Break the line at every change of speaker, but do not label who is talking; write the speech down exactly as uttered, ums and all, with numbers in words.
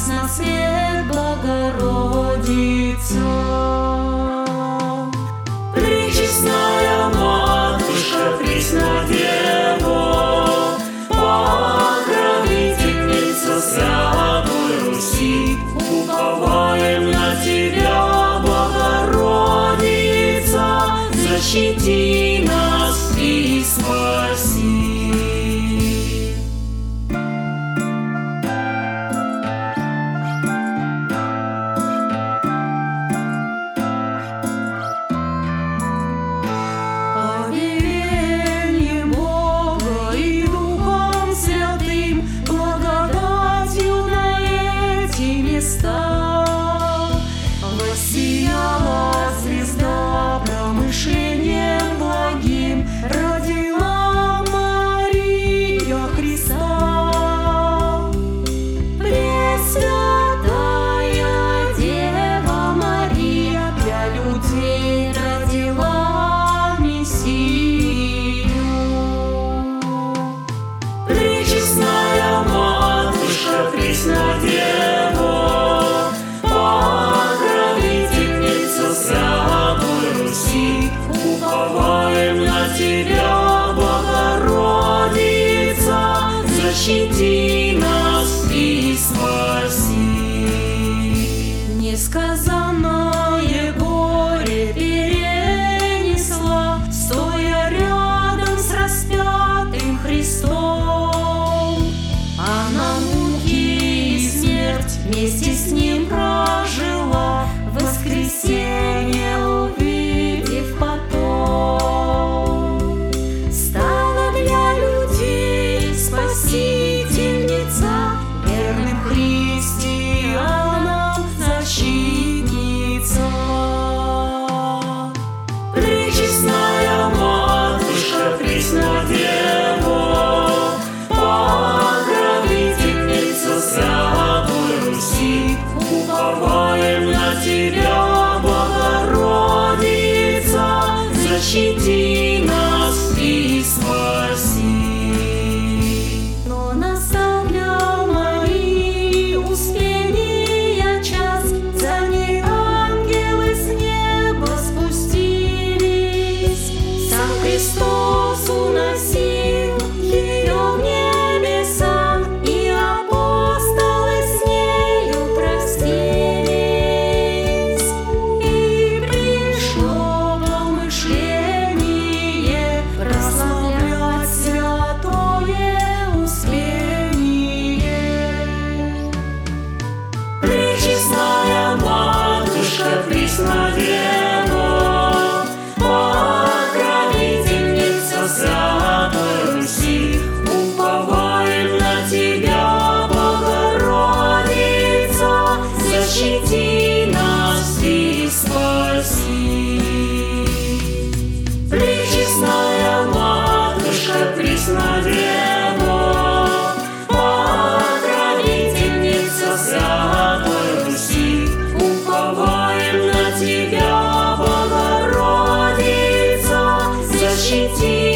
на свет, Богородица.
Пречестная Матушка, Преснодева, покровительница Святой Руси, уповаем на Тебя, Богородица, защити нас и спаси.
Воссияла звезда промышлением благим, родила Мария Христа. Пресвятая Дева Мария для людей родила Мессию.
Пречестная Матушка, Преснодева, уповаем на Тебя, Богородица, защити нас и спаси.
Несказанное горе перенесла, стоя рядом с распятым Христом. Она муки и смерть вместе с Ним прожила, воскресенье увидев потом. Стала для людей спасительница, верным христианам защитница.
Пречестная Матушка, Преснодева, покровительница Святой Руси, уповаем на Тебя, Богородица, защити нас и спаси.
Но настал для Марии успения час, за ней ангелы с неба спустились. Сам Христос уносил ее в небеса, и апостолы с нею простились. И пришло помышление прославлять святое успение.
Пречестная Матушка, Преснодева, покровительница Святой Руси, уповаем на Тебя, Богородица, защити нас и спаси. Пречестная Матушка, Преснодева, покровительница Святой Руси, уповаем на Тебя, Богородица, защити